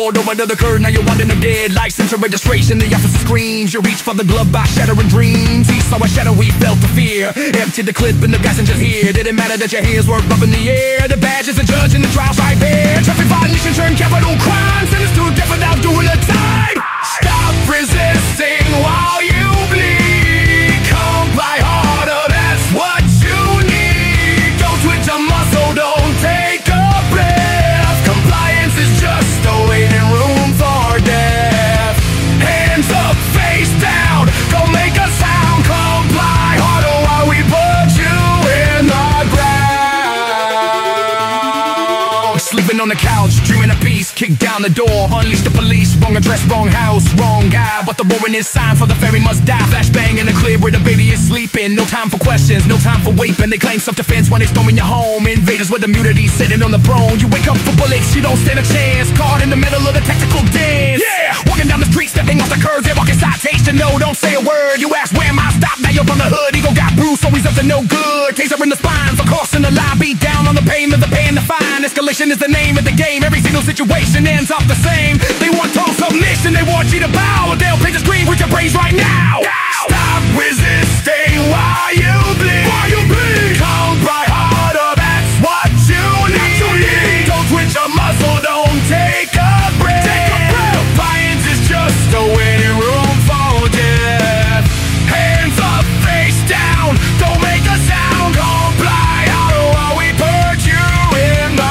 rolled over to the curb, now you're wanting them dead. License or registration, the officer screams. You reach for the glove box, shattering dreams. He saw a shadow, he felt the fear. Emptied the clip and the passengers here. Didn't matter that your hands were up in the air. The badge is the judge and the trial's right there. Traffic violation turned capital crime. Sentenced to death without doing the time. Stop resisting while you bleed. Comply harder, that's what you need. Don't twitch a muscle, don't take a breath. Compliance is just a waiting room for death. Hands up, face down, go make a sound. Comply harder while we put you in the ground. Sleeping on the couch, dreaming of peace. Kick down the door, unleash the police. Wrong address, wrong house, wrong guy. But the warrant is signed for the ferry must die. Flashbang in the clear where the baby is sleeping. No time for questions, no time for waiting. They claim self-defense when they storming your home. Invaders with immunity sitting on the throne. You wake up for bullets, you don't stand a chance. Caught in the middle of the tactical dance. Yeah, walking down the street, stepping off the curb. They walking citation, no, don't say a word. You ask where am I, stop, now you're from the hood. Ego got bruised, so he's up to no good. Taser in the spine for crossing the line. Beat down on the pavement, the paying the fine. Escalation is the name of the game. Every single situation ends up the same. They want total submission, they want you to bow. They'll play the screen with your brains right now. Stop resisting while you bleed. Comply harder, that's what you need. Don't twitch a muscle, don't take a breath. Compliance is just a waiting room for death. Hands up, face down, don't make a sound. Comply harder while we put you in the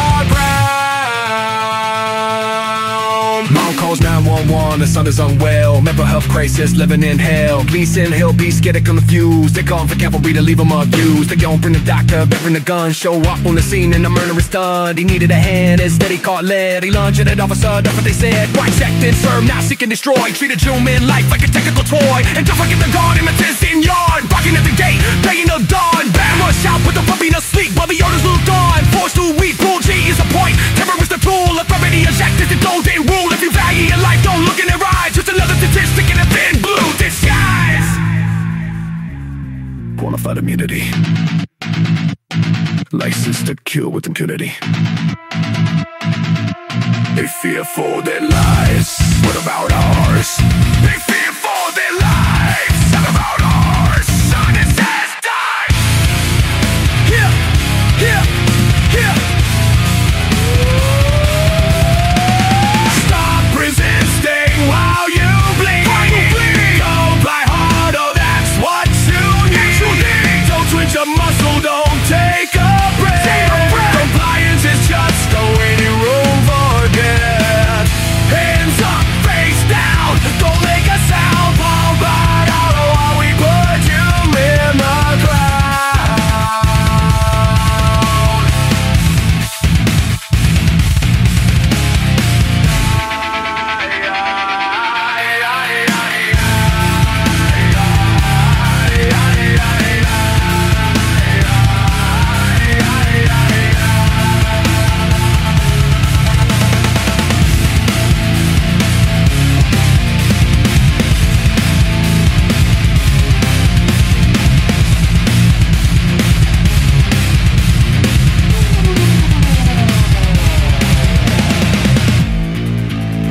ground. Mom calls 911, the son is unwell. Mental health crisis, living in hell. Police in hell, be scared, confused. They calling for cavalry to leave them abused. They gon' bring the doctor, bring the gun. Show up on the scene and the murder is done. He needed a hand, instead he caught lead. He lunged at an officer, that's what they said. Right checked and served, now seek and destroy. Treated human life like a technical toy. And don't forget the guard, imitators in yard. Barking at the gate, paying the dawn. Bam, rush out, put the puppy to sleep while the orders looked on. Forced to weep, Bull G is a point. Terror is the tool, authority ejected, the golden rule. If you value your life, don't look in their eyes. Just another statistic in a thin blue disguise. Qualified immunity, license to kill with impunity. They fear for their lives, what about ours? They fear